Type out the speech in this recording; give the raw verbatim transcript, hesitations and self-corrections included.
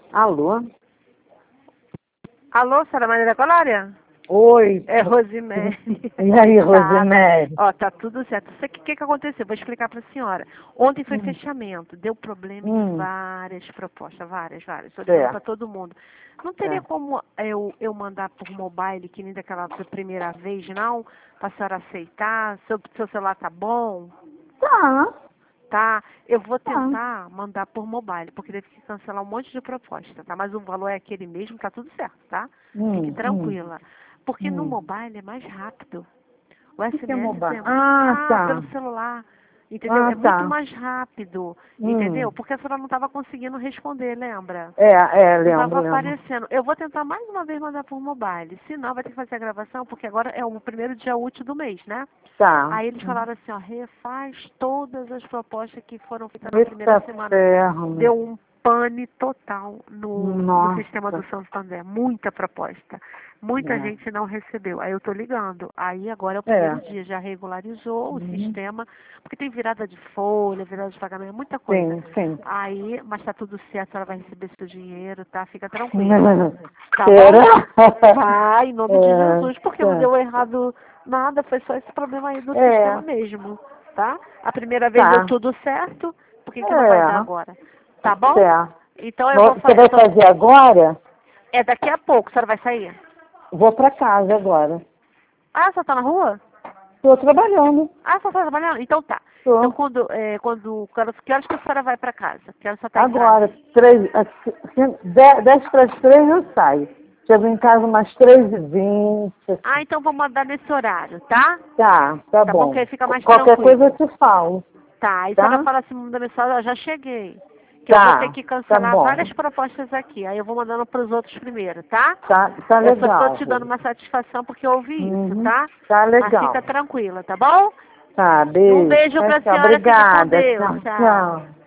Alô? Alô, senhora Maria da Glória? Oi. É Rosemary. E aí, Tá. Rosemary? Ó, tá tudo certo. O que, que que aconteceu? Vou explicar pra senhora. Ontem foi Hum. fechamento. Deu problema em Hum. várias propostas. Várias, várias. Tô Certo. ligando pra todo mundo. Não teria É. como eu, eu mandar por mobile, que nem daquela primeira vez, não? Pra senhora aceitar? Seu, seu celular tá bom? Tá. Tá, eu vou Tá. tentar mandar por mobile, porque teve que cancelar um monte de proposta, tá? Mas o valor é aquele mesmo, tá tudo certo, tá? Fique Hum, tranquila. Porque no hum. mobile é mais rápido. O O que, que é S M S mobile? é... Ah, Ah, pelo tá. celular. Entendeu? Ah, É muito tá. mais rápido. Hum. Entendeu? Porque a senhora não estava conseguindo responder, lembra? É, é, Não lembro, estava lembro. aparecendo. Eu vou tentar mais uma vez mandar por mobile. Se não, vai ter que fazer a gravação, porque agora é o primeiro dia útil do mês, né? Tá. Aí eles falaram assim, ó, refaz todas as propostas que foram feitas na primeira Eita semana. ferro. Deu um pane total no, no sistema do Nossa. Santander. Muita proposta. Muita É. gente não recebeu. Aí eu tô ligando. Aí agora é o É. primeiro dia, já regularizou o Uhum. sistema, porque tem virada de folha, virada de pagamento, muita coisa. Sim, sim. Aí, mas tá tudo certo, ela vai receber seu dinheiro, tá? Fica tranquila. Tá Será? bom? Vai, em nome de É, Jesus, porque não tá. deu errado nada, foi só esse problema aí do É, sistema mesmo, tá? A primeira vez deu tá. tudo certo, por que que não vai dar É, agora? Tá bom? certo. Então eu vou Você fazer. vai fazer agora? É daqui a pouco, a senhora vai sair? Vou pra casa agora. Ah, você tá na rua? Tô trabalhando. Ah, você tá trabalhando? Então tá. Então Tô. quando, é, quando, quando, que horas que a senhora vai pra casa? Que horas a senhora tá em Agora, casa? três, assim, dez, dez para as três eu saio. Chego em casa umas três e vinte. Ah, então vou mandar nesse horário, tá? Tá, tá Tá bom que bom. aí fica Qu- mais Qualquer coisa tranquilo. eu te falo, Tá, aí a senhora tá? fala assim, manda mensagem, ó, já cheguei. Que eu vou ter Tá, que tá cancelar bom. várias propostas aqui. Aí eu vou mandando pros outros primeiro, tá? Tá, tá Eu só tô legal, te dando Rô. uma satisfação porque eu ouvi isso, Uhum. tá? Tá Mas fica legal. tranquila, tá bom? Tá, Um beijo. beijo Tchau, pra tchau. senhora, fica com Obrigada. Deus, Tchau, tchau. tchau.